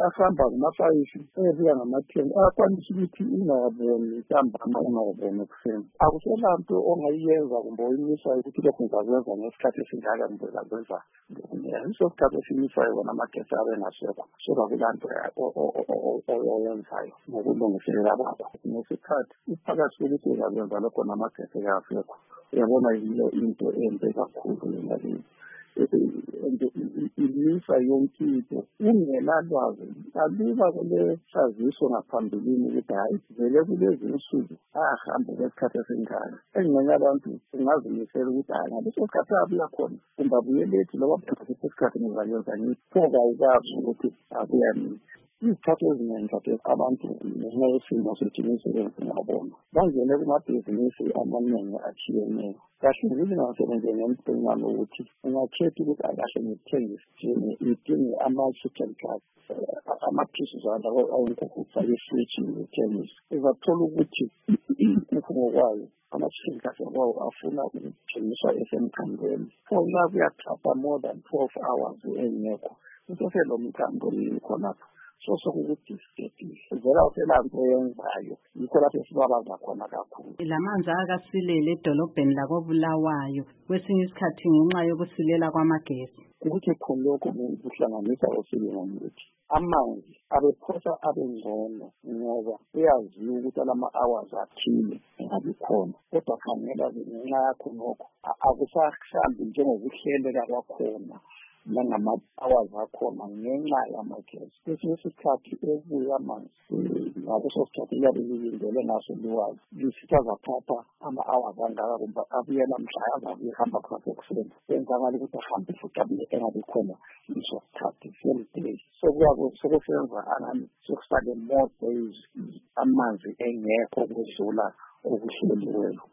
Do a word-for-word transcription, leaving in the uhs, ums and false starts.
asihamba ngamapayipi ebuya ngamatheni ayakwanisa ukuthi ungaboni ntambama ungawuboni ekuseni. Akusela nto ongayiyenza kumbe oyimisayo ukuthi lokhu ngizakwenza ngesikhathi esingaka kumbe ngizakwenza yiso isikhathi esimisayo wona amagesi abe ngasekho soba kulanto oyenzayo ngokulungiselela baba ngesikhathi iphakathi kokuthi uyakwenza lokho namagesi kasekho uyabona yiyo into embi kakhulu ngalezi ilisa yonke into ungelalwazi aluba kule saziso ngaphambilini ukuthi hayi vele kulezi insuku ahamba ngesikhathi esingaka engcenye abantu singazimisela ukuthi hayi ngaleso sikhathi abuya khona kumbe abuye lethi loba phakathi isikhathi ngizayenza ngiphoka ukwazi ukuthi akuyani isikhathi eziningi kade abantu ngenxa yesimo sethimisebenzi ngabona bangene kumabhizinisi amaningi atshiyeneyo kahle ngizingasebenze ngempumelelo ukuthi ungakhetha ukuthi akahle ngithengise ngidinge ama-chicken card ama-pieces alawo awunkukhu kufake ifriji ngithengise uzathola ukuthi inkukhu ngokwayo ama-chicken card kwawo afuna ukuthengiswa esemkhandweni for now kuyathatha more than twelve hours engekho usose lo mkhambo khonapho so sokuthi vela uselanto yenzayo yikho lapho sibabaza khona kakhulu. Lamanzi akasilele edolobheni lakoBulawayo kwesinye isikhathi ngenxa yokusilela kwamagesi ukuthi khonokho kuhlanganisa osilele ngokuthi amanzi abephosa abengcono ngoba uyaziwa ukuthi alama hours athile engabikhona kodwa khangela ngenxa yakho nokho akusahambi njengokuhleleka kwakhona nangama-hours akhona ngenxa yamagesi. Kwesinye isikhathi ebuya amanzi ngaleso sikhathi liyabe lilindele ngaso liwazi lisitha zathatha ama-hours angaka kumbe abuyela mhla azabe ehamba khona ekuseni kwenzakala ukuthi ahambe futhi abuye engabi khona leso sikhathi same day sokusenza anani sokusale more days amanzi engekho kudlula okuhleliweyo.